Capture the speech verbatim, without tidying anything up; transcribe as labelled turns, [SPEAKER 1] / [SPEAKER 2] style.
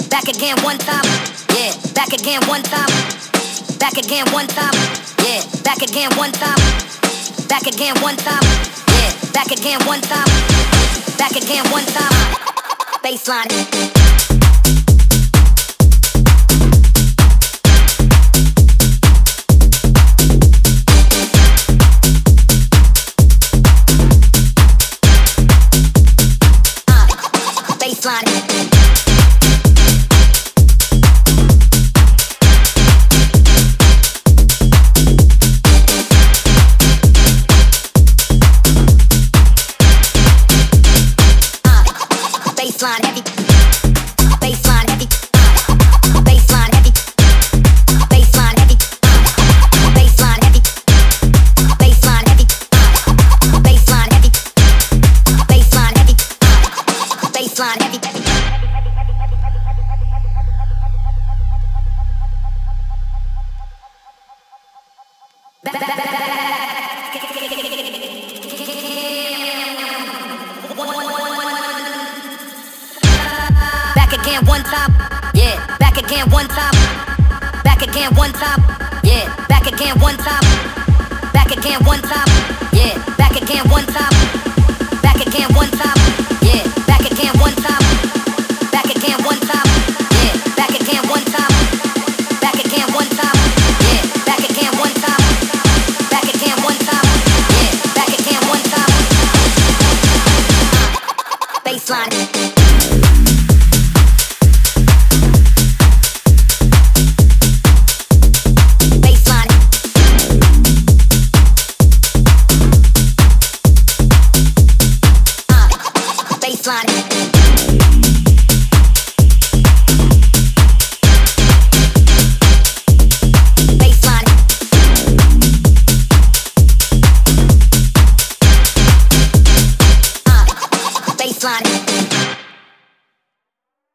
[SPEAKER 1] back again one time, yeah, back again one time, back again one time, yeah, back again one time, back again one time, yeah, back again one time, back again one time, baseline. Baseline heavy, baseline heavy, baseline heavy, baseline heavy, baseline heavy, baseline heavy, baseline heavy, baseline heavy, baseline heavy. Back again one time, yeah, back again one time, back again one time, yeah, back again one time, back again one time, yeah, back again one time, back again one time, yeah, back again one time, back again one time, yeah, back again one time, back again one time, yeah, back again one time, back again one time, yeah, back again one time, baseline. Baseline.